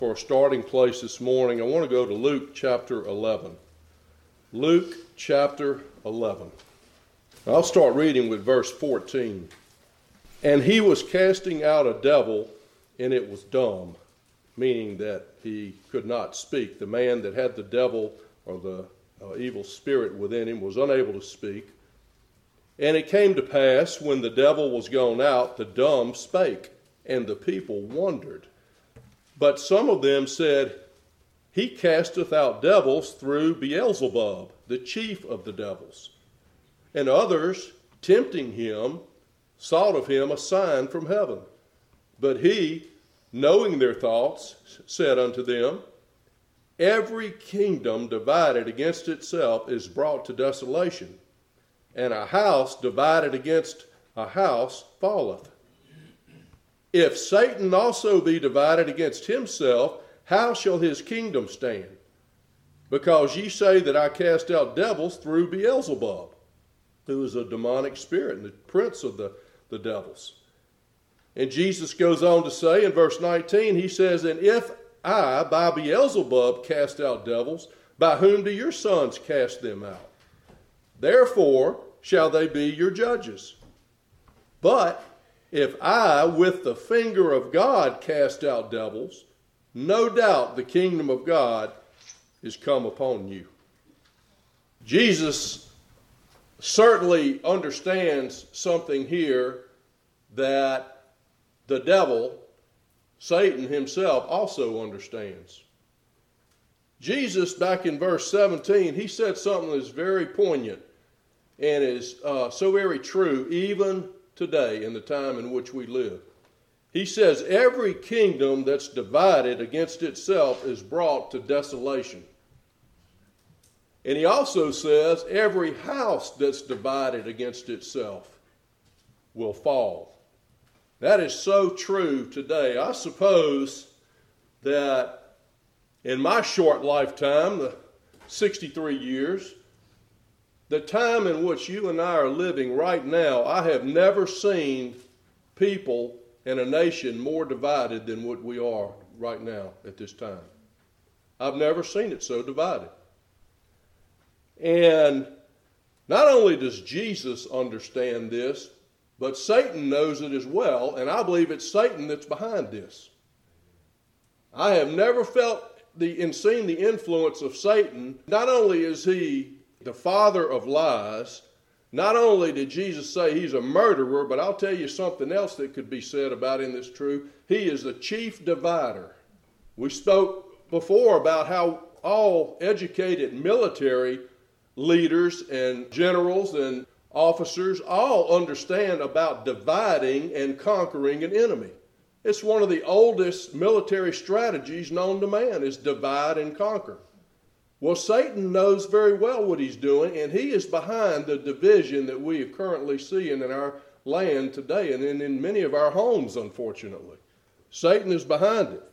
For a starting place this morning, I want to go to Luke chapter 11. Luke chapter 11. I'll start reading with verse 14. And he was casting out a devil, and it was dumb, meaning that he could not speak. The man that had the devil or the evil spirit within him was unable to speak. And it came to pass, when the devil was gone out, the dumb spake, and the people wondered. But some of them said, He casteth out devils through Beelzebub, the chief of the devils. And others, tempting him, sought of him a sign from heaven. But he, knowing their thoughts, said unto them, Every kingdom divided against itself is brought to desolation, and a house divided against a house falleth. If Satan also be divided against himself, how shall his kingdom stand? Because ye say that I cast out devils through Beelzebub, who is a demonic spirit and the prince of the devils. And Jesus goes on to say in verse 19, he says, And if I by Beelzebub cast out devils, by whom do your sons cast them out? Therefore shall they be your judges. But if I with the finger of God cast out devils, no doubt the kingdom of God is come upon you. Jesus certainly understands something here that the devil, Satan himself, also understands. Jesus, back in verse 17, he said something that's very poignant and is so very true even today in the time in which we live. He says, every kingdom that's divided against itself is brought to desolation. And he also says, every house that's divided against itself will fall. That is so true today. I suppose that in my short lifetime, the 63 years, the time in which you and I are living right now, I have never seen people and a nation more divided than what we are right now at this time. I've never seen it so divided. And not only does Jesus understand this, but Satan knows it as well, and I believe it's Satan that's behind this. I have never felt and seen the influence of Satan. Not only is he the father of lies, not only did Jesus say he's a murderer, but I'll tell you something else that could be said about him that's true. He is the chief divider. We spoke before about how all educated military leaders and generals and officers all understand about dividing and conquering an enemy. It's one of the oldest military strategies known to man, is divide and conquer. Well, Satan knows very well what he's doing, and he is behind the division that we are currently seeing in our land today and in many of our homes, unfortunately. Satan is behind it.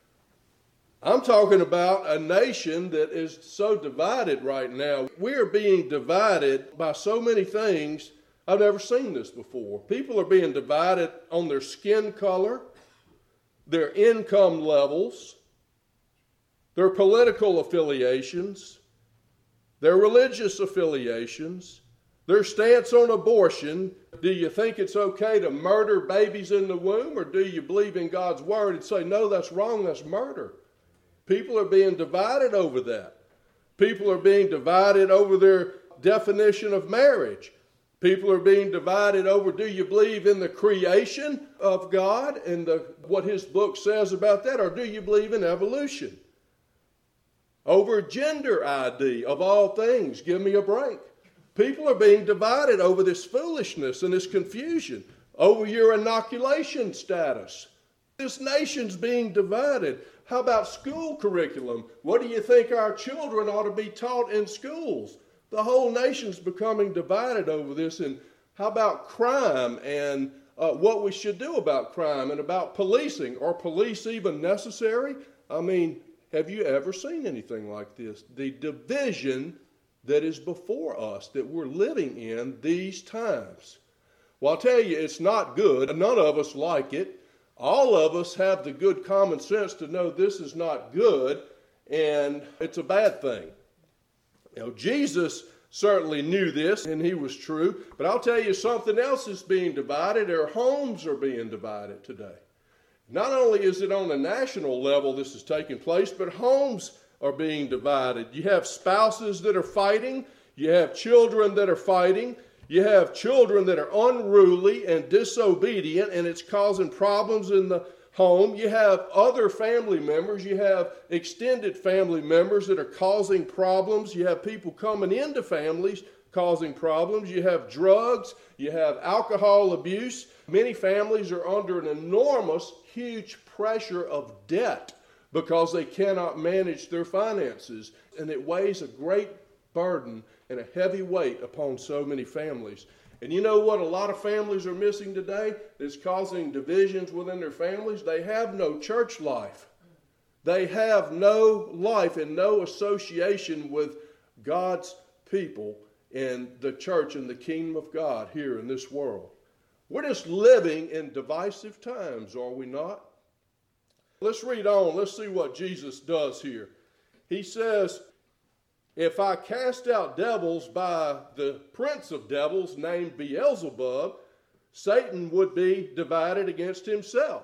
I'm talking about a nation that is so divided right now. We are being divided by so many things. I've never seen this before. People are being divided on their skin color, their income levels, their political affiliations, their religious affiliations, their stance on abortion. Do you think it's okay to murder babies in the womb, or do you believe in God's word and say, no, that's wrong, that's murder? People are being divided over that. People are being divided over their definition of marriage. People are being divided over, do you believe in the creation of God and what his book says about that, or do you believe in evolution? Over gender ID, of all things, give me a break. People are being divided over this foolishness and this confusion, over your inoculation status. This nation's being divided. How about school curriculum? What do you think our children ought to be taught in schools? The whole nation's becoming divided over this. And how about crime and what we should do about crime and about policing? Are police even necessary? I mean, have you ever seen anything like this? The division that is before us, that we're living in these times. Well, I'll tell you, it's not good. None of us like it. all of us have the good common sense to know this is not good and it's a bad thing. Jesus certainly knew this, and he was true. But I'll tell you, something else is being divided. Our homes are being divided today. Not only is it on a national level this is taking place, but homes are being divided. You have spouses that are fighting. You have children that are fighting. You have children that are unruly and disobedient, and it's causing problems in the home. You have other family members. You have extended family members that are causing problems. You have people coming into families causing problems. You have drugs. You have alcohol abuse. Many families are under an enormous, huge pressure of debt because they cannot manage their finances, and it weighs a great burden and a heavy weight upon so many families. And you know what a lot of families are missing today that's causing divisions within their families? They have no church life. They have no life and no association with God's people and the church and the kingdom of God here in this world. We're just living in divisive times, are we not? Let's read on. Let's see what Jesus does here. He says, if I cast out devils by the prince of devils named Beelzebub, Satan would be divided against himself.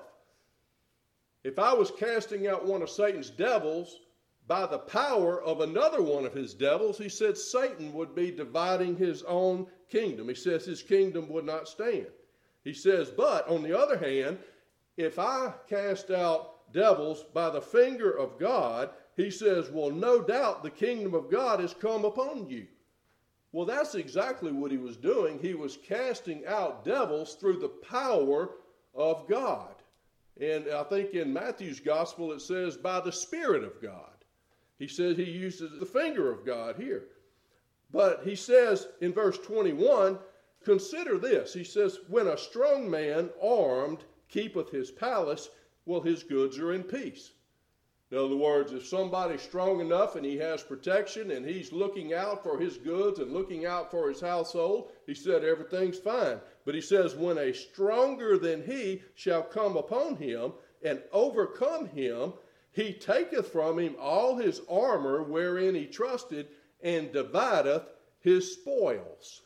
If I was casting out one of Satan's devils by the power of another one of his devils, he said Satan would be dividing his own kingdom. He says his kingdom would not stand. He says, but on the other hand, if I cast out devils by the finger of God, he says, well, no doubt the kingdom of God has come upon you. Well, that's exactly what he was doing. He was casting out devils through the power of God. And I think in Matthew's gospel it says, by the Spirit of God. He says he uses the finger of God here. But he says in verse 21, consider this. He says, when a strong man armed keepeth his palace, well, his goods are in peace. In other words, if somebody's strong enough and he has protection and he's looking out for his goods and looking out for his household, he said everything's fine. But he says, when a stronger than he shall come upon him and overcome him, he taketh from him all his armor wherein he trusted and divideth his spoils.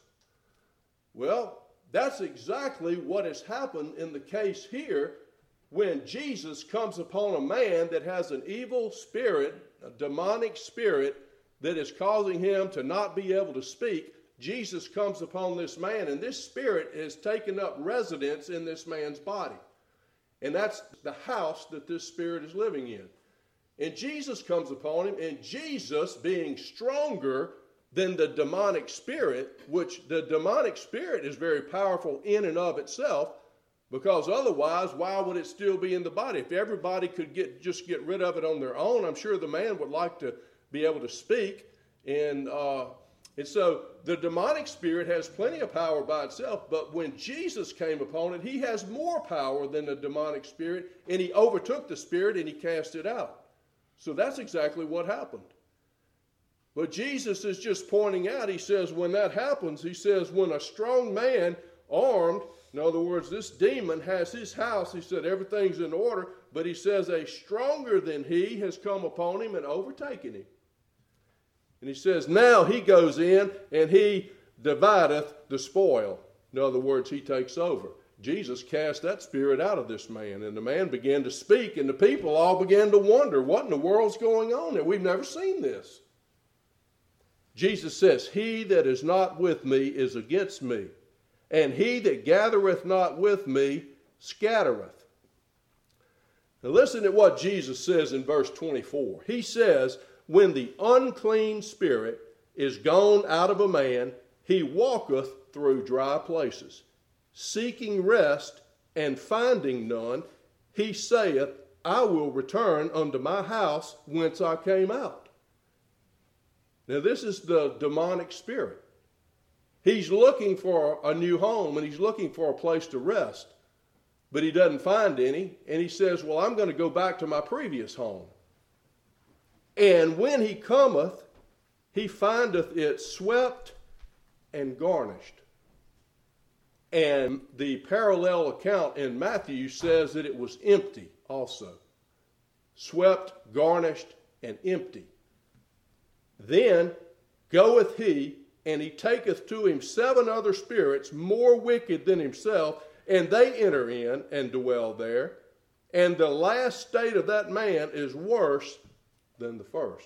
Well, that's exactly what has happened in the case here. When Jesus comes upon a man that has an evil spirit, a demonic spirit that is causing him to not be able to speak, Jesus comes upon this man, and this spirit has taken up residence in this man's body. And that's the house that this spirit is living in. And Jesus comes upon him, and Jesus, being stronger than the demonic spirit, which the demonic spirit is very powerful in and of itself, because otherwise, why would it still be in the body? If everybody could just get rid of it on their own, I'm sure the man would like to be able to speak. And so the demonic spirit has plenty of power by itself, but when Jesus came upon it, he has more power than the demonic spirit, and he overtook the spirit and he cast it out. So that's exactly what happened. But Jesus is just pointing out, he says, when that happens, he says, when a strong man armed, in other words, this demon has his house. He said everything's in order, but he says a stronger than he has come upon him and overtaken him. And he says now he goes in and he divideth the spoil. In other words, he takes over. Jesus cast that spirit out of this man, and the man began to speak, and the people all began to wonder, what in the world's going on there? We've never seen this. Jesus says, he that is not with me is against me. And he that gathereth not with me scattereth. Now listen to what Jesus says in verse 24. He says, when the unclean spirit is gone out of a man, he walketh through dry places, seeking rest and finding none. He saith, I will return unto my house whence I came out. Now this is the demonic spirit. He's looking for a new home, and he's looking for a place to rest. But he doesn't find any, and he says, well, I'm going to go back to my previous home. And when he cometh, he findeth it swept and garnished. And the parallel account in Matthew says that it was empty also. Swept, garnished, and empty. Then goeth he, and he taketh to him 7 other spirits more wicked than himself, and they enter in and dwell there. And the last state of that man is worse than the first.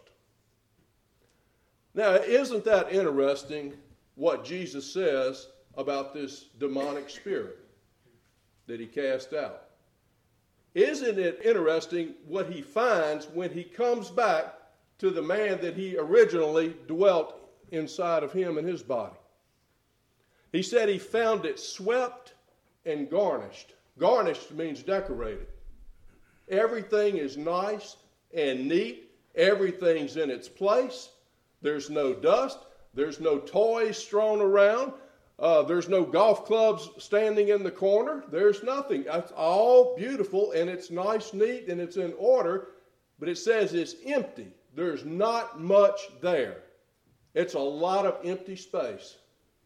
Now, isn't that interesting what Jesus says about this demonic spirit that he cast out? Isn't it interesting what he finds when he comes back to the man that he originally dwelt inside of him and his body? He said he found it swept and garnished. Garnished means decorated. Everything is nice and neat. Everything's in its place. There's no dust. There's no toys strewn around. There's no golf clubs standing in the corner. There's nothing. It's all beautiful, and it's nice, neat, and it's in order. But it says it's empty. There's not much there. It's a lot of empty space.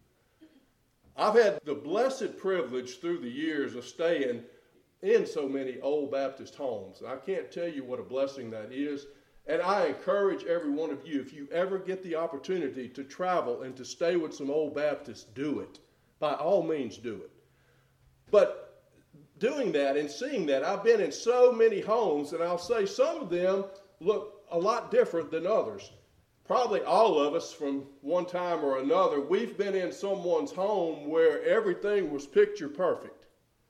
I've had the blessed privilege through the years of staying in so many old Baptist homes. I can't tell you what a blessing that is. And I encourage every one of you, if you ever get the opportunity to travel and to stay with some old Baptists, do it. By all means, do it. But doing that and seeing that, I've been in so many homes, and I'll say some of them look a lot different than others. Probably all of us from one time or another, we've been in someone's home where everything was picture perfect.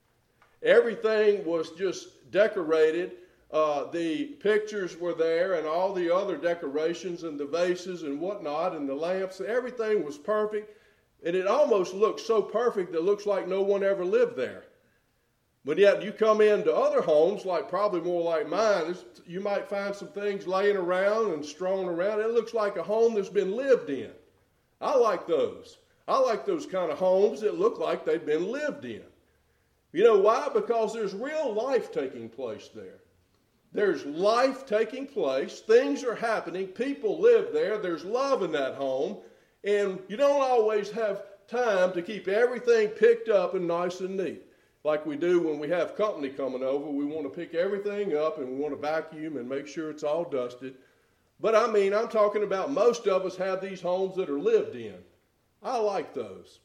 Everything was just decorated. The pictures were there and all the other decorations and the vases and whatnot and the lamps. Everything was perfect. And it almost looks so perfect that it looks like no one ever lived there. But yet you come into other homes, like probably more like mine, you might find some things laying around and strewn around. It looks like a home that's been lived in. I like those. I like those kind of homes that look like they've been lived in. You know why? Because there's real life taking place there. There's life taking place. Things are happening. People live there. There's love in that home. And you don't always have time to keep everything picked up and nice and neat. Like we do when we have company coming over. We want to pick everything up and we want to vacuum and make sure it's all dusted. But I mean, I'm talking about most of us have these homes that are lived in. I like those.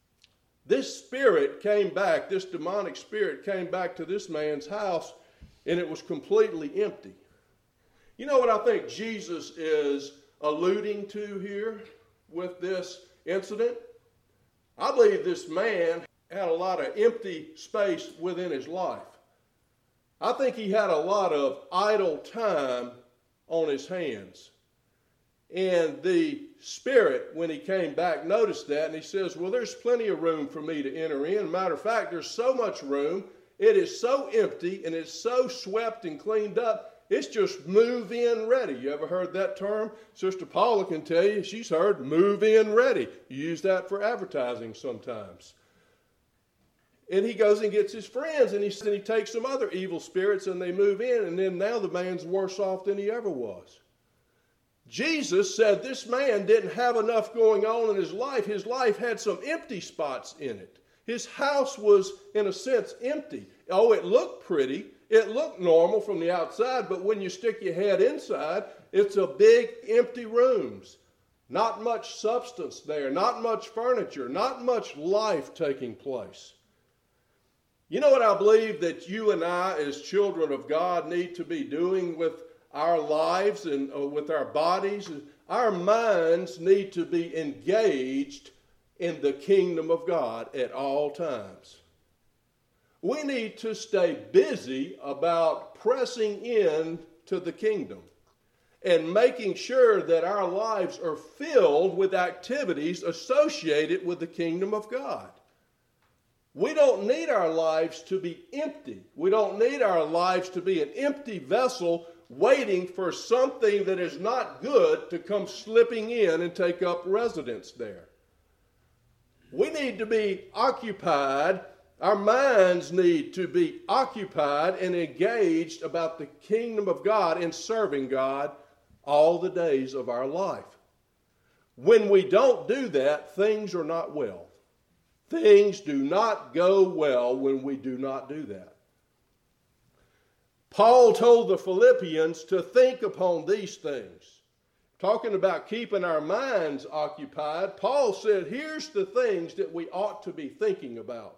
This spirit came back, this demonic spirit came back to this man's house, and it was completely empty. You know what I think Jesus is alluding to here with this incident? I believe this man had a lot of empty space within his life. I think he had a lot of idle time on his hands. And the spirit, when he came back, noticed that, and he says, well, there's plenty of room for me to enter in. Matter of fact, there's so much room. It is so empty, and it's so swept and cleaned up, it's just move-in ready. You ever heard that term? Sister Paula can tell you, she's heard move-in ready. You use that for advertising sometimes. And he goes and gets his friends, and he takes some other evil spirits, and they move in, and then now the man's worse off than he ever was. Jesus said this man didn't have enough going on in his life. His life had some empty spots in it. His house was, in a sense, empty. Oh, it looked pretty. It looked normal from the outside, but when you stick your head inside, it's a big empty rooms. Not much substance there, not much furniture, not much life taking place. You know what I believe that you and I, as children of God, need to be doing with our lives and with our bodies? Our minds need to be engaged in the kingdom of God at all times. We need to stay busy about pressing in to the kingdom and making sure that our lives are filled with activities associated with the kingdom of God. We don't need our lives to be empty. We don't need our lives to be an empty vessel waiting for something that is not good to come slipping in and take up residence there. We need to be occupied. Our minds need to be occupied and engaged about the kingdom of God and serving God all the days of our life. When we don't do that, things are not well. Things do not go well when we do not do that. Paul told the Philippians to think upon these things. Talking about keeping our minds occupied, Paul said, here's the things that we ought to be thinking about.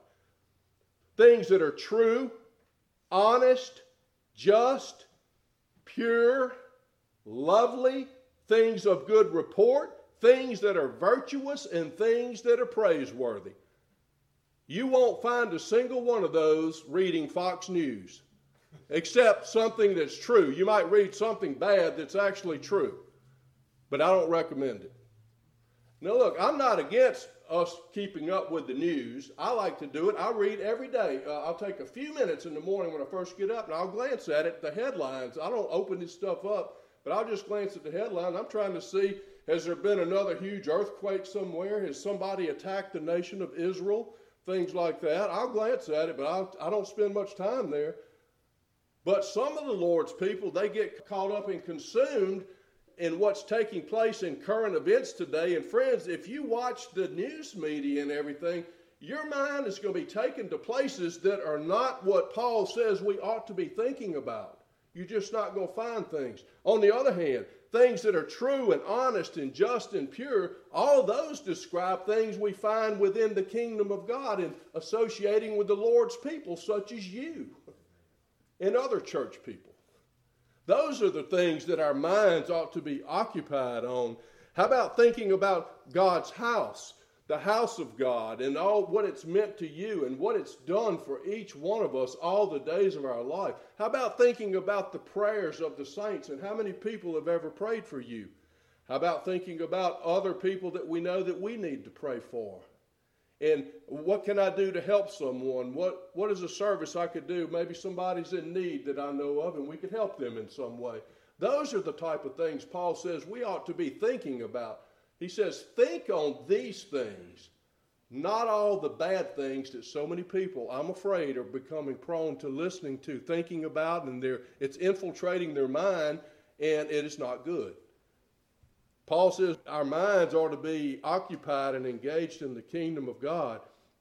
Things that are true, honest, just, pure, lovely, things of good report, things that are virtuous, and things that are praiseworthy. You won't find a single one of those reading Fox News, except something that's true. You might read something bad that's actually true, but I don't recommend it. Now look, I'm not against us keeping up with the news. I like to do it. I read every day. I'll take a few minutes in the morning when I first get up, and I'll glance at it, the headlines. I don't open this stuff up, but I'll just glance at the headlines. I'm trying to see, has there been another huge earthquake somewhere? Has somebody attacked the nation of Israel? Things like that. I'll glance at it, but I don't spend much time there. But some of the Lord's people, they get caught up and consumed in what's taking place in current events today. And friends, if you watch the news media and everything, your mind is going to be taken to places that are not what Paul says we ought to be thinking about. You're just not going to find things. On the other hand, things that are true and honest and just and pure, all those describe things we find within the kingdom of God and associating with the Lord's people, such as you and other church people. Those are the things that our minds ought to be occupied on. How about thinking about God's house, the house of God, and all what it's meant to you and what it's done for each one of us all the days of our life? How about thinking about the prayers of the saints and how many people have ever prayed for you? How about thinking about other people that we know that we need to pray for? And what can I do to help someone? What is a service I could do? Maybe somebody's in need that I know of and we could help them in some way. Those are the type of things Paul says we ought to be thinking about. He says, think on these things, not all the bad things that so many people, I'm afraid, are becoming prone to listening to, thinking about, and it's infiltrating their mind, and it is not good. Paul says our minds are to be occupied and engaged in the kingdom of God.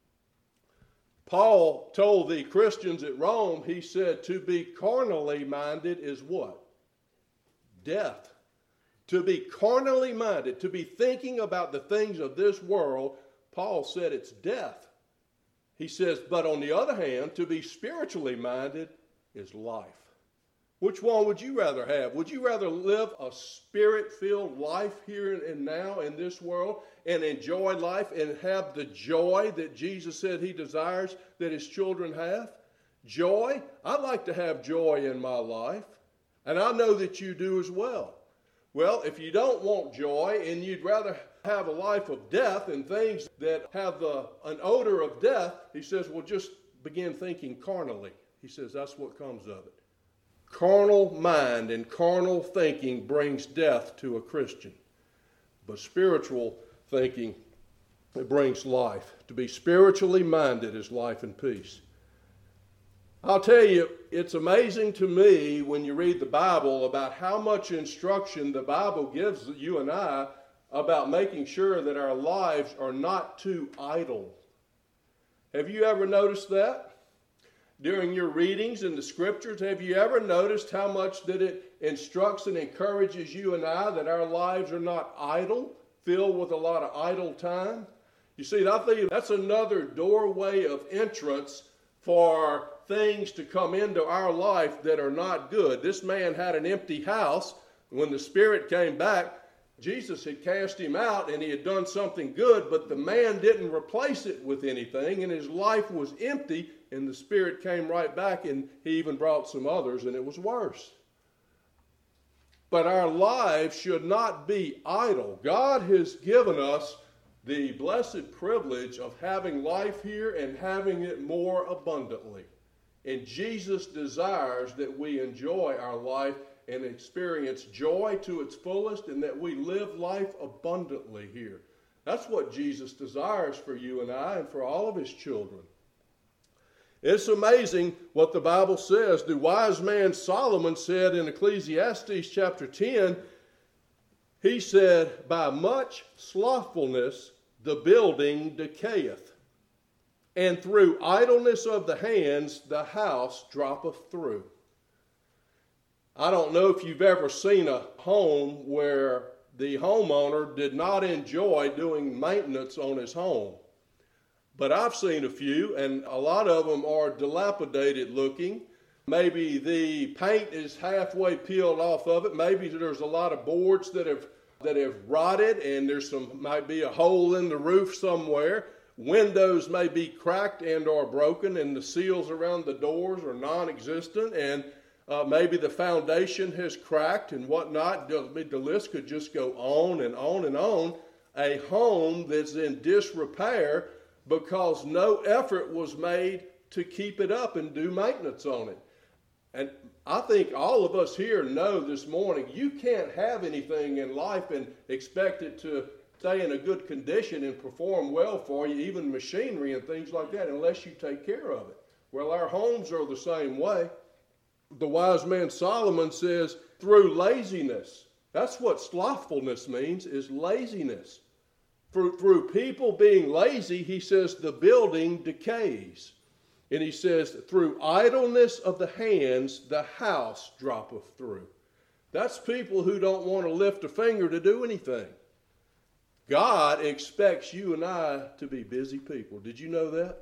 Paul told the Christians at Rome, he said, to be carnally minded is what? Death. To be carnally minded, to be thinking about the things of this world, Paul said it's death. He says, but on the other hand, to be spiritually minded is life. Which one would you rather have? Would you rather live a spirit-filled life here and now in this world and enjoy life and have the joy that Jesus said he desires that his children have? Joy? I'd like to have joy in my life, and I know that you do as well. Well, if you don't want joy and you'd rather have a life of death and things that have an odor of death, he says, well, just begin thinking carnally. He says that's what comes of it. Carnal mind and carnal thinking brings death to a Christian. But spiritual thinking, it brings life. To be spiritually minded is life and peace. I'll tell you, it's amazing to me when you read the Bible about how much instruction the Bible gives you and I about making sure that our lives are not too idle. Have you ever noticed that? During your readings in the scriptures, have you ever noticed how much that it instructs and encourages you and I that our lives are not idle, filled with a lot of idle time? You see, I think that's another doorway of entrance for things to come into our life that are not good. This man had an empty house. When the Spirit came back, Jesus had cast him out and he had done something good, but the man didn't replace it with anything, and his life was empty, and the Spirit came right back, and he even brought some others, and it was worse. But our lives should not be idle. God has given us the blessed privilege of having life here and having it more abundantly. And Jesus desires that we enjoy our life and experience joy to its fullest, and that we live life abundantly here. That's what Jesus desires for you and I and for all of his children. It's amazing what the Bible says. The wise man Solomon said in Ecclesiastes chapter 10, he said, by much slothfulness the building decayeth. and through idleness of the hands the house droppeth through. I don't know if you've ever seen a home where the homeowner did not enjoy doing maintenance on his home. But I've seen a few, and a lot of them are dilapidated looking. Maybe the paint is halfway peeled off of it. Maybe there's a lot of boards that have rotted, and might be a hole in the roof somewhere. Windows may be cracked and or broken, and the seals around the doors are non-existent, and maybe the foundation has cracked and whatnot. The list could just go on and on and on. A home that's in disrepair because no effort was made to keep it up and do maintenance on it. And I think all of us here know this morning, you can't have anything in life and expect it to stay in a good condition and perform well for you, even machinery and things like that, unless you take care of it. Well, our homes are the same way. The wise man Solomon says, through laziness. That's what slothfulness means, is laziness. Through people being lazy, he says, the building decays. And he says, through idleness of the hands, the house droppeth through. That's people who don't want to lift a finger to do anything. God expects you and I to be busy people. Did you know that?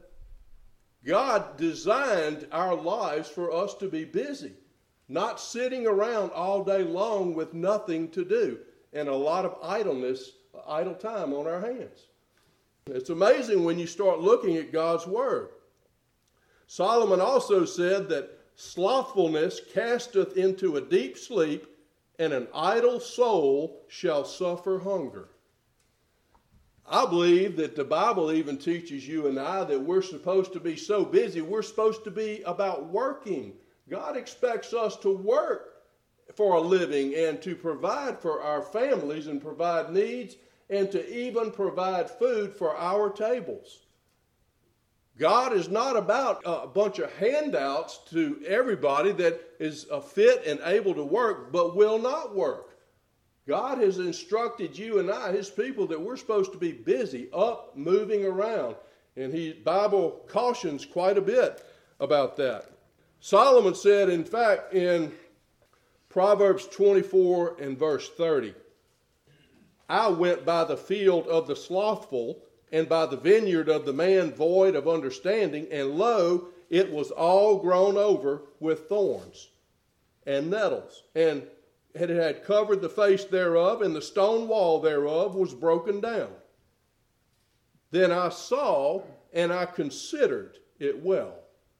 God designed our lives for us to be busy, not sitting around all day long with nothing to do and a lot of idle time on our hands. It's amazing when you start looking at God's Word. Solomon also said that slothfulness casteth into a deep sleep, and an idle soul shall suffer hunger. I believe that the Bible even teaches you and I that we're supposed to be so busy, we're supposed to be about working. God expects us to work for a living and to provide for our families and provide needs and to even provide food for our tables. God is not about a bunch of handouts to everybody that is fit and able to work but will not work. God has instructed you and I, his people, that we're supposed to be busy, up, moving around. And the Bible cautions quite a bit about that. Solomon said, in fact, in Proverbs 24 and verse 30, I went by the field of the slothful, and by the vineyard of the man void of understanding, and lo, it was all grown over with thorns and nettles, and it had covered the face thereof, and the stone wall thereof was broken down. Then I saw, and I considered it well.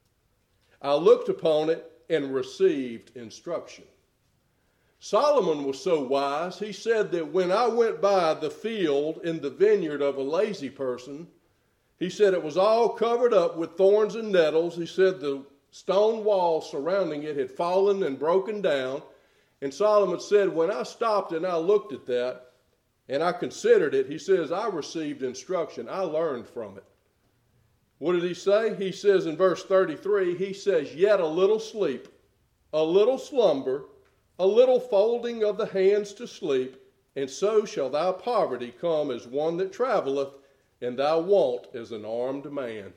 I looked upon it and received instruction. Solomon was so wise, he said that when I went by the field in the vineyard of a lazy person, he said it was all covered up with thorns and nettles. He said the stone wall surrounding it had fallen and broken down. And Solomon said, when I stopped and I looked at that and I considered it, he says, I received instruction. I learned from it. What did he say? He says in verse 33, he says, yet a little sleep, a little slumber, a little folding of the hands to sleep, and so shall thy poverty come as one that travelleth, and thy want as an armed man.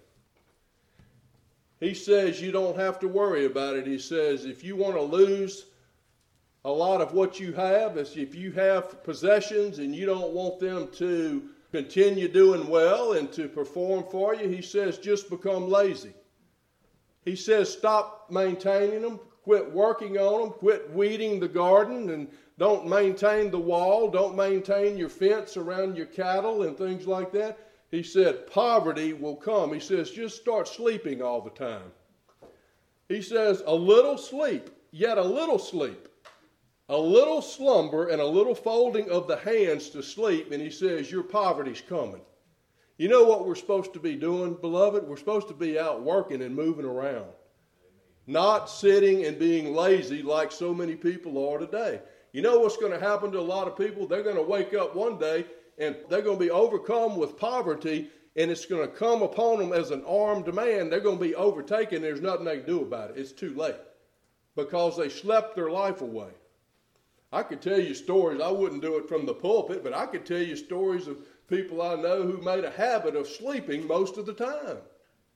He says you don't have to worry about it. He says if you want to lose a lot of what you have, if you have possessions and you don't want them to continue doing well and to perform for you, he says just become lazy. He says stop maintaining them. Quit working on them, quit weeding the garden, and don't maintain the wall, don't maintain your fence around your cattle and things like that. He said poverty will come. He says just start sleeping all the time. He says a little sleep, yet a little sleep, a little slumber and a little folding of the hands to sleep, and he says your poverty's coming. You know what we're supposed to be doing, beloved? We're supposed to be out working and moving around. Not sitting and being lazy like so many people are today. You know what's going to happen to a lot of people? They're going to wake up one day and they're going to be overcome with poverty, and it's going to come upon them as an armed man. They're going to be overtaken. There's nothing they can do about it. It's too late because they slept their life away. I could tell you stories. I wouldn't do it from the pulpit, but I could tell you stories of people I know who made a habit of sleeping most of the time.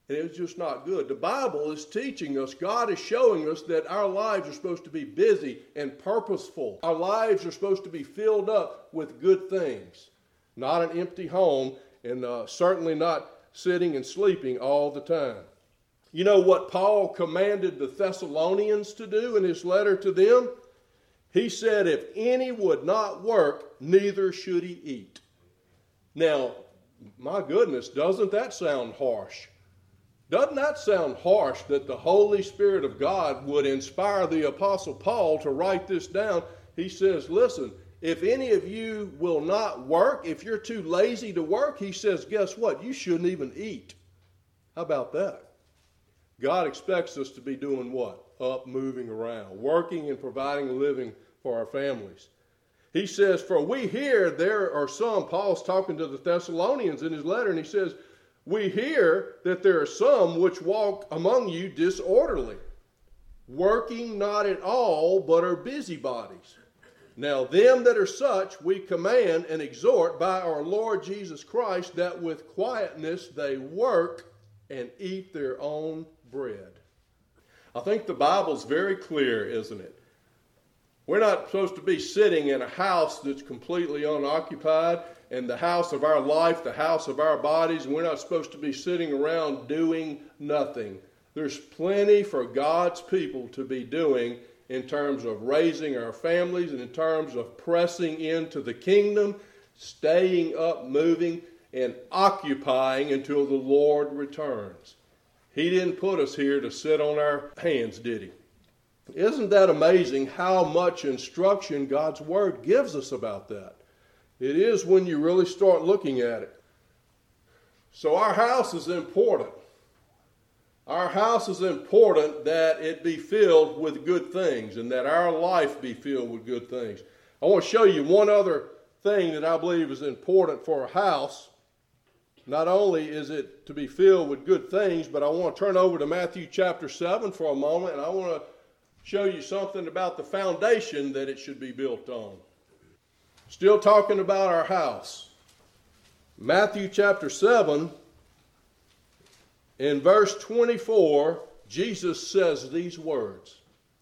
And it was just not good. The Bible is teaching us, God is showing us that our lives are supposed to be busy and purposeful. Our lives are supposed to be filled up with good things. Not an empty home, and certainly not sitting and sleeping all the time. You know what Paul commanded the Thessalonians to do in his letter to them? He said, if any would not work, neither should he eat. Now, my goodness, doesn't that sound harsh? Doesn't that sound harsh that the Holy Spirit of God would inspire the Apostle Paul to write this down? He says, listen, if any of you will not work, if you're too lazy to work, he says, guess what? You shouldn't even eat. How about that? God expects us to be doing what? Up, moving around, working and providing a living for our families. He says, for we hear there are some, Paul's talking to the Thessalonians in his letter, and he says, we hear that there are some which walk among you disorderly, working not at all, but are busybodies. Now them that are such we command and exhort by our Lord Jesus Christ, that with quietness they work and eat their own bread. I think the Bible's very clear, isn't it? We're not supposed to be sitting in a house that's completely unoccupied, and the house of our life, the house of our bodies, and we're not supposed to be sitting around doing nothing. There's plenty for God's people to be doing in terms of raising our families and in terms of pressing into the kingdom, staying up, moving, and occupying until the Lord returns. He didn't put us here to sit on our hands, did he? Isn't that amazing how much instruction God's Word gives us about that? It is when you really start looking at it. So our house is important. Our house is important that it be filled with good things and that our life be filled with good things. I want to show you one other thing that I believe is important for a house. Not only is it to be filled with good things, but I want to turn over to Matthew chapter 7 for a moment, and I want to show you something about the foundation that it should be built on. Still talking about our house. Matthew chapter 7, in verse 24, Jesus says these words.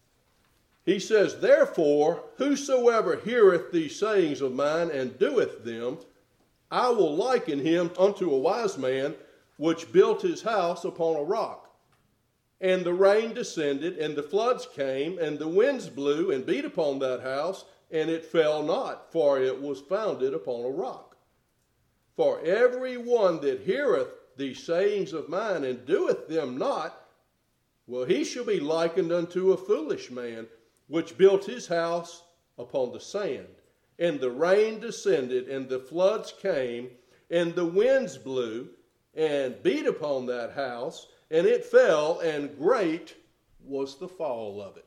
He says, therefore, whosoever heareth these sayings of mine and doeth them, I will liken him unto a wise man which built his house upon a rock. And the rain descended, and the floods came, and the winds blew and beat upon that house, and it fell not, for it was founded upon a rock. For every one that heareth these sayings of mine and doeth them not, well, he shall be likened unto a foolish man, which built his house upon the sand. And the rain descended, and the floods came, and the winds blew, and beat upon that house, and it fell, and great was the fall of it.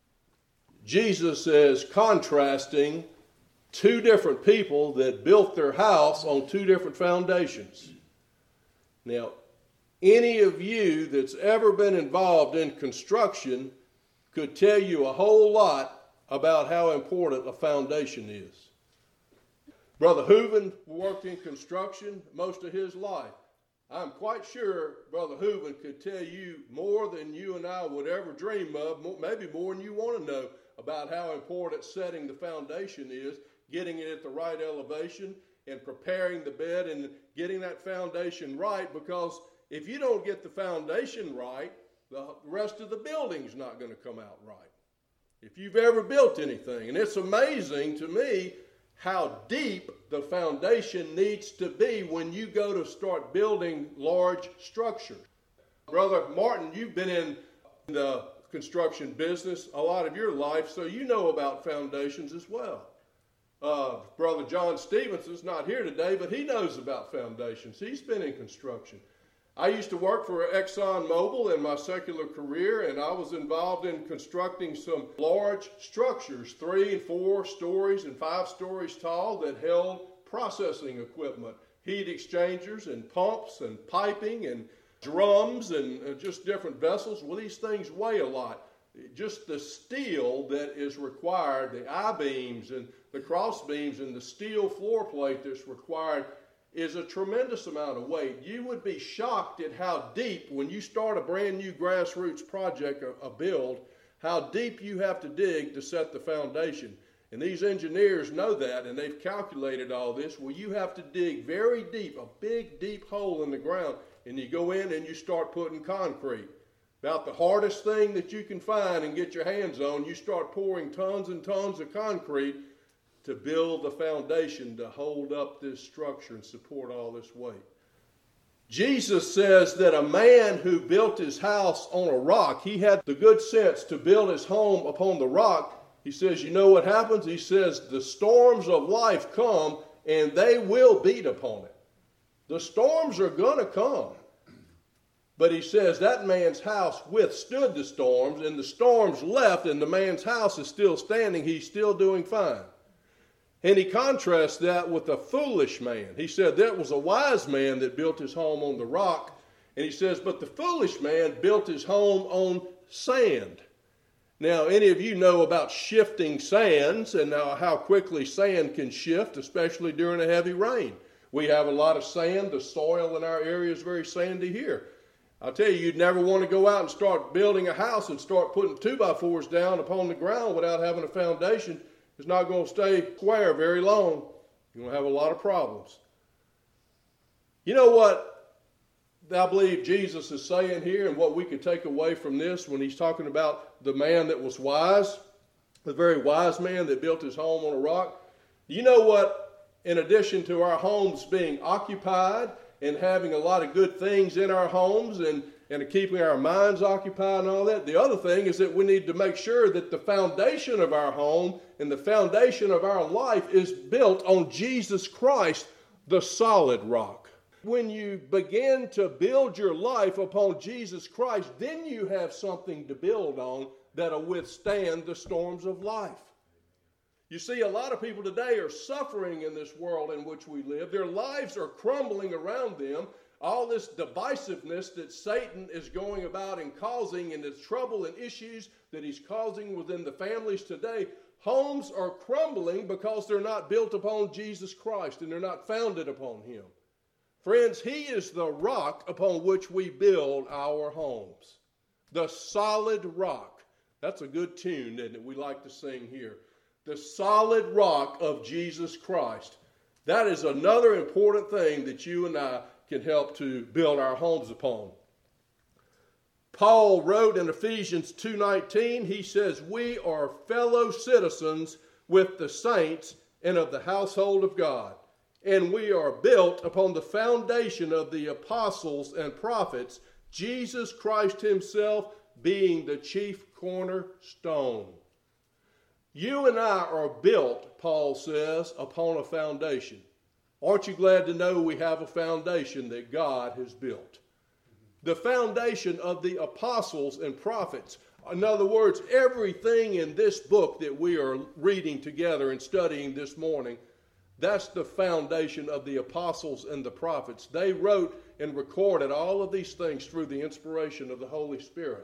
Jesus is contrasting two different people that built their house on two different foundations. Now, any of you that's ever been involved in construction could tell you a whole lot about how important a foundation is. Brother Hooven worked in construction most of his life. I'm quite sure Brother Hooven could tell you more than you and I would ever dream of, maybe more than you want to know, about how important setting the foundation is, getting it at the right elevation, and preparing the bed and getting that foundation right, because if you don't get the foundation right, the rest of the building's not going to come out right. If you've ever built anything, and it's amazing to me how deep the foundation needs to be when you go to start building large structures. Brother Martin, you've been in the construction business a lot of your life, so you know about foundations as well. Brother John Stevenson's not here today, but he knows about foundations. He's been in construction. I used to work for Exxon Mobil in my secular career, and I was involved in constructing some large structures, 3 and 4 stories and 5 stories tall, that held processing equipment, heat exchangers and pumps and piping and drums and just different vessels. Well, these things weigh a lot. Just the steel that is required, the I-beams and the cross beams and the steel floor plate that's required, is a tremendous amount of weight. You would be shocked at how deep, when you start a brand new grassroots project, a build, how deep you have to dig to set the foundation. And these engineers know that, and they've calculated all this. Well, you have to dig very deep, a big, deep hole in the ground, and you go in and you start putting concrete. About the hardest thing that you can find and get your hands on, you start pouring tons and tons of concrete to build the foundation to hold up this structure and support all this weight. Jesus says that a man who built his house on a rock, he had the good sense to build his home upon the rock. He says, you know what happens? He says, the storms of life come and they will beat upon it. The storms are going to come. But he says that man's house withstood the storms, and the storms left, and the man's house is still standing. He's still doing fine. And he contrasts that with a foolish man. He said that was a wise man that built his home on the rock. And he says, but the foolish man built his home on sand. Now, any of you know about shifting sands and how quickly sand can shift, especially during a heavy rain. We have a lot of sand. The soil in our area is very sandy here. I'll tell you, you'd never want to go out and start building a house and start putting 2x4s down upon the ground without having a foundation. It's not going to stay square very long. You're going to have a lot of problems. You know what I believe Jesus is saying here, and what we could take away from this when he's talking about the man that was wise, the very wise man that built his home on a rock? You know what? In addition to our homes being occupied and having a lot of good things in our homes and keeping our minds occupied and all that, the other thing is that we need to make sure that the foundation of our home and the foundation of our life is built on Jesus Christ, the solid rock. When you begin to build your life upon Jesus Christ, then you have something to build on that'll withstand the storms of life. You see, a lot of people today are suffering in this world in which we live. Their lives are crumbling around them. All this divisiveness that Satan is going about and causing, and the trouble and issues that he's causing within the families today, homes are crumbling because they're not built upon Jesus Christ and they're not founded upon him. Friends, he is the rock upon which we build our homes. The solid rock. That's a good tune, isn't it? We like to sing here. The solid rock of Jesus Christ. That is another important thing that you and I can help to build our homes upon. Paul wrote in Ephesians 2:19, he says, we are fellow citizens with the saints and of the household of God, and we are built upon the foundation of the apostles and prophets, Jesus Christ himself being the chief cornerstone. You and I are built, Paul says, upon a foundation. Aren't you glad to know we have a foundation that God has built? The foundation of the apostles and prophets. In other words, everything in this book that we are reading together and studying this morning, that's the foundation of the apostles and the prophets. They wrote and recorded all of these things through the inspiration of the Holy Spirit.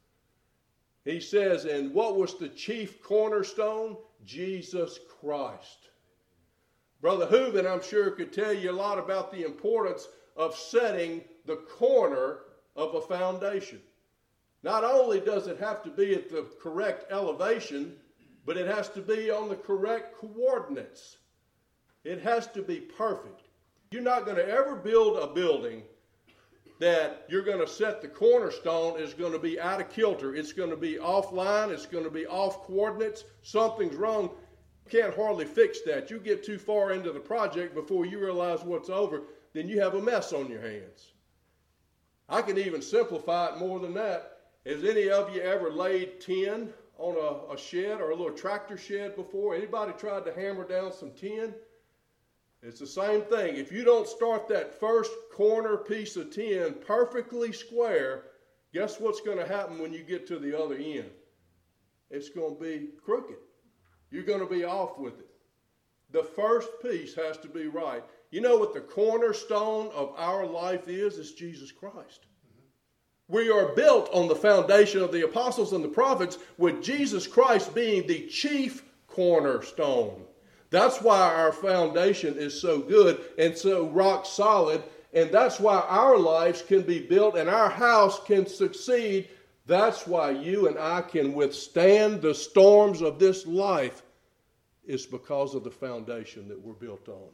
He says, and what was the chief cornerstone? Jesus Christ. Brother Hooven, I'm sure, could tell you a lot about the importance of setting the corner of a foundation. Not only does it have to be at the correct elevation, but it has to be on the correct coordinates. It has to be perfect. You're not going to ever build a building that you're going to set the cornerstone is going to be out of kilter. It's going to be offline. It's going to be off coordinates. Something's wrong. You can't hardly fix that. You get too far into the project before you realize what's over, then you have a mess on your hands. I can even simplify it more than that. Has any of you ever laid tin on a shed or a little tractor shed before? Anybody tried to hammer down some tin? It's the same thing. If you don't start that first corner piece of tin perfectly square, guess what's going to happen when you get to the other end? It's going to be crooked. You're going to be off with it. The first piece has to be right. You know what the cornerstone of our life is? It's Jesus Christ. We are built on the foundation of the apostles and the prophets, with Jesus Christ being the chief cornerstone. That's why our foundation is so good and so rock solid, and that's why our lives can be built and our house can succeed. That's why you and I can withstand the storms of this life. It's because of the foundation that we're built on.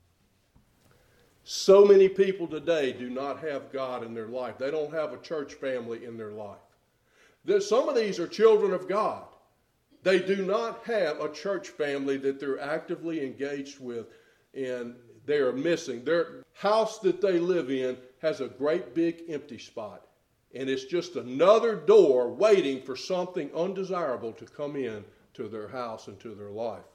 So many people today do not have God in their life. They don't have a church family in their life. Some of these are children of God. They do not have a church family that they're actively engaged with, and they are missing. Their house that they live in has a great big empty spot, and it's just another door waiting for something undesirable to come in to their house and to their life.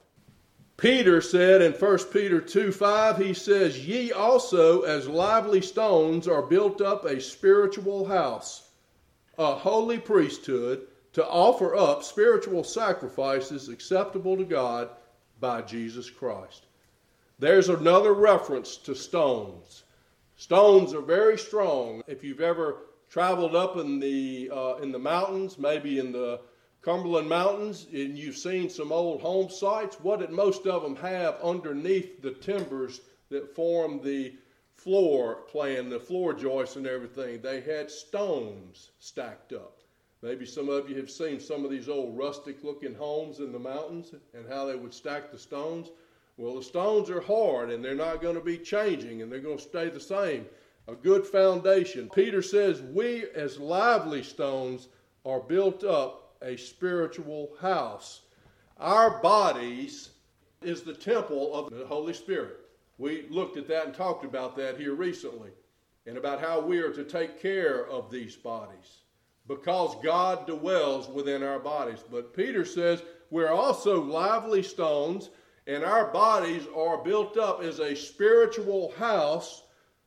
Peter said in 1 Peter 2:5, he says, "Ye also as lively stones are built up a spiritual house, a holy priesthood, to offer up spiritual sacrifices acceptable to God by Jesus Christ." There's another reference to stones. Stones are very strong. If you've ever traveled up in the mountains, maybe in the Cumberland Mountains, and you've seen some old home sites, what did most of them have underneath the timbers that form the floor plan, the floor joists and everything? They had stones stacked up. Maybe some of you have seen some of these old rustic-looking homes in the mountains and how they would stack the stones. Well, the stones are hard, and they're not going to be changing, and they're going to stay the same. A good foundation. Peter says, we as lively stones are built up a spiritual house. Our bodies is the temple of the Holy Spirit. We looked at that and talked about that here recently, and about how we are to take care of these bodies, because God dwells within our bodies. But Peter says we're also lively stones, and our bodies are built up as a spiritual house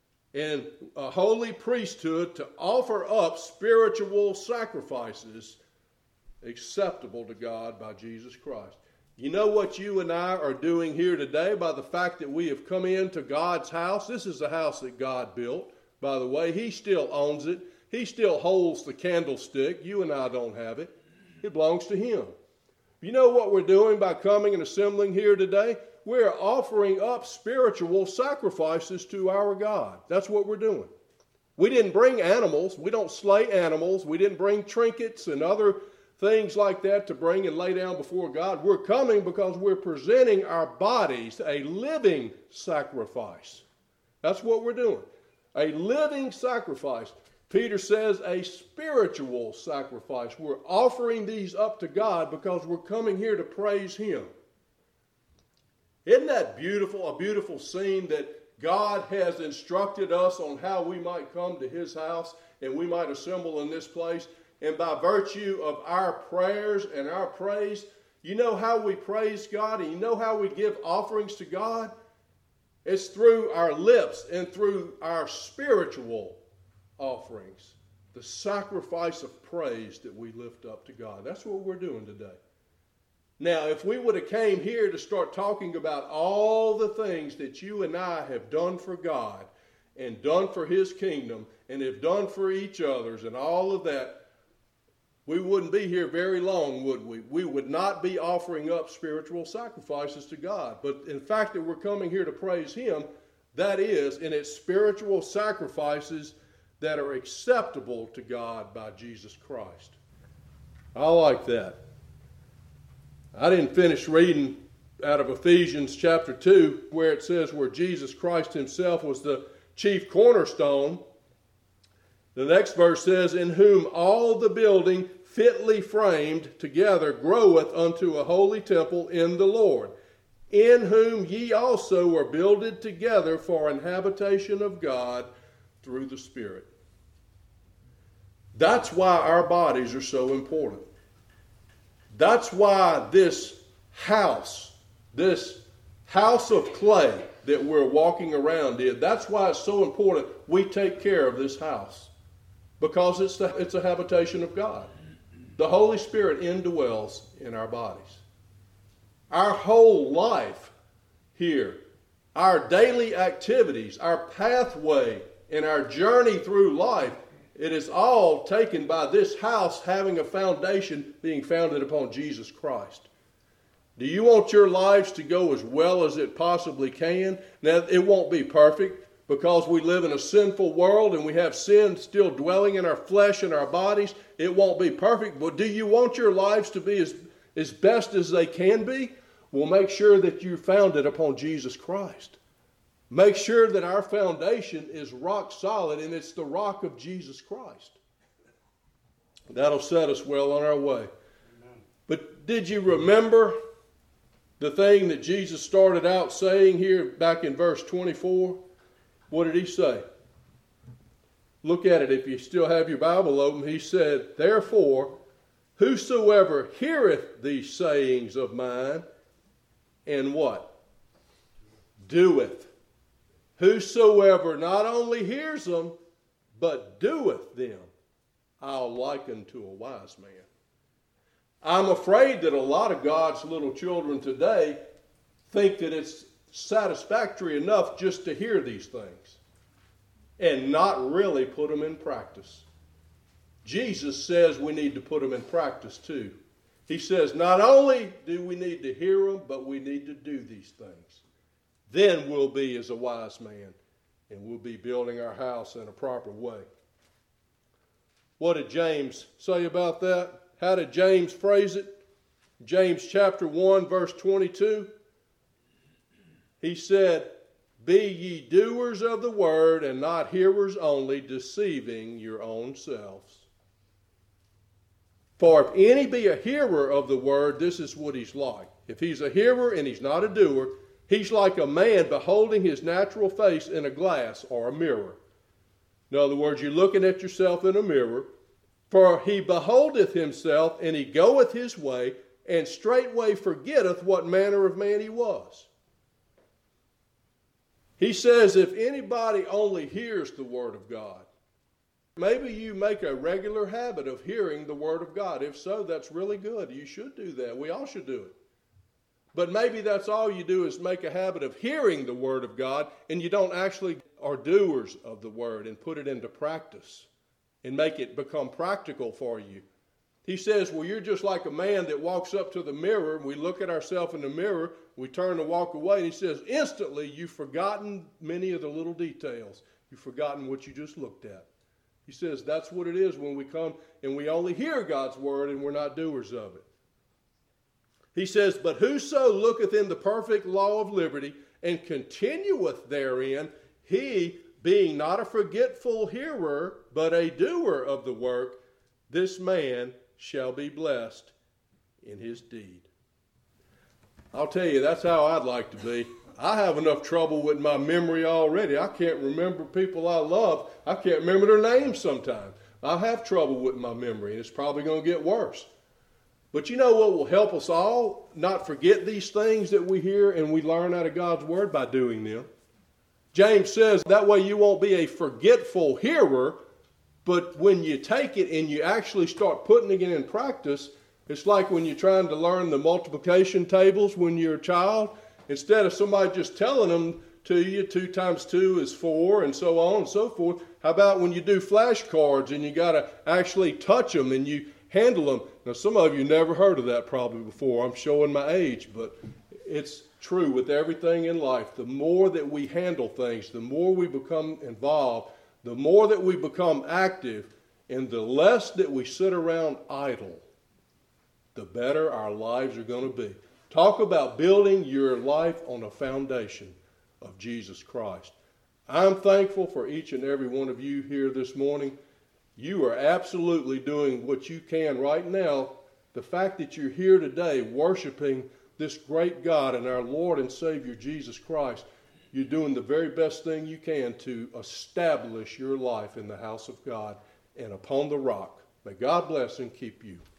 and a holy priesthood to offer up spiritual sacrifices acceptable to God by Jesus Christ. You know what you and I are doing here today by the fact that we have come into God's house? This is the house that God built. By the way, He still owns it. He still holds the candlestick. You and I don't have it. It belongs to Him. You know what we're doing by coming and assembling here today? We're offering up spiritual sacrifices to our God. That's what we're doing. We didn't bring animals. We don't slay animals. We didn't bring trinkets and other things like that to bring and lay down before God. We're coming because we're presenting our bodies a living sacrifice. That's what we're doing. A living sacrifice. Peter says a spiritual sacrifice. We're offering these up to God because we're coming here to praise Him. Isn't that beautiful? A beautiful scene that God has instructed us on how we might come to His house and we might assemble in this place. And by virtue of our prayers and our praise, you know how we praise God and you know how we give offerings to God? It's through our lips and through our spiritual offerings, the sacrifice of praise that we lift up to God. That's what we're doing today. Now, if we would have came here to start talking about all the things that you and I have done for God and done for His kingdom and have done for each other's and all of that, we wouldn't be here very long, would we? We would not be offering up spiritual sacrifices to God. But in fact that we're coming here to praise Him, that is, and it's spiritual sacrifices that are acceptable to God by Jesus Christ. I like that. I didn't finish reading out of Ephesians chapter 2 where it says where Jesus Christ Himself was the chief cornerstone. The next verse says, in whom all the building fitly framed together groweth unto a holy temple in the Lord, in whom ye also are builded together for an habitation of God through the Spirit. That's why our bodies are so important. That's why this house of clay that we're walking around in, that's why it's so important we take care of this house. Because it's a habitation of God. The Holy Spirit indwells in our bodies. Our whole life here, our daily activities, our pathway, and our journey through life, it is all taken by this house having a foundation being founded upon Jesus Christ. Do you want your lives to go as well as it possibly can? Now, it won't be perfect because we live in a sinful world and we have sin still dwelling in our flesh and our bodies. It won't be perfect, but do you want your lives to be as best as they can be? Well, make sure that you found it upon Jesus Christ. Make sure that our foundation is rock solid, and it's the rock of Jesus Christ. That'll set us well on our way. Amen. But did you remember the thing that Jesus started out saying here back in verse 24? What did he say? Look at it if you still have your Bible open. He said, therefore, whosoever heareth these sayings of mine, and what? Doeth. Whosoever not only hears them, but doeth them, I'll liken to a wise man. I'm afraid that a lot of God's little children today think that it's satisfactory enough just to hear these things and not really put them in practice. Jesus says we need to put them in practice too. He says not only do we need to hear them, but we need to do these things. Then we'll be as a wise man, and we'll be building our house in a proper way. What did James say about that? How did James phrase it? James chapter 1, verse 22. He said, be ye doers of the word, and not hearers only, deceiving your own selves. For if any be a hearer of the word, this is what he's like. If he's a hearer and he's not a doer, he's like a man beholding his natural face in a glass or a mirror. In other words, you're looking at yourself in a mirror. For he beholdeth himself, and he goeth his way, and straightway forgetteth what manner of man he was. He says if anybody only hears the word of God, maybe you make a regular habit of hearing the word of God. If so, that's really good. You should do that. We all should do it. But maybe that's all you do is make a habit of hearing the word of God, and you don't actually are doers of the word and put it into practice and make it become practical for you. He says, well, you're just like a man that walks up to the mirror, and we look at ourselves in the mirror, we turn to walk away, and he says, instantly you've forgotten many of the little details. You've forgotten what you just looked at. He says that's what it is when we come and we only hear God's word and we're not doers of it. He says, but whoso looketh in the perfect law of liberty and continueth therein, he, being not a forgetful hearer, but a doer of the work, this man shall be blessed in his deed. I'll tell you, that's how I'd like to be. I have enough trouble with my memory already. I can't remember people I love. I can't remember their names sometimes. I have trouble with my memory, and it's probably going to get worse. But you know what will help us all not forget these things that we hear and we learn out of God's word? By doing them. James says that way you won't be a forgetful hearer, but when you take it and you actually start putting it in practice, it's like when you're trying to learn the multiplication tables when you're a child. Instead of somebody just telling them to you, 2 times 2 is 4, and so on and so forth, how about when you do flashcards and you got to actually touch them and you handle them? Now, some of you never heard of that probably before. I'm showing my age, but it's true with everything in life. The more that we handle things, the more we become involved, the more that we become active, and the less that we sit around idle, the better our lives are going to be. Talk about building your life on a foundation of Jesus Christ. I'm thankful for each and every one of you here this morning. You are absolutely doing what you can right now. The fact that you're here today worshiping this great God and our Lord and Savior Jesus Christ, you're doing the very best thing you can to establish your life in the house of God and upon the rock. May God bless and keep you.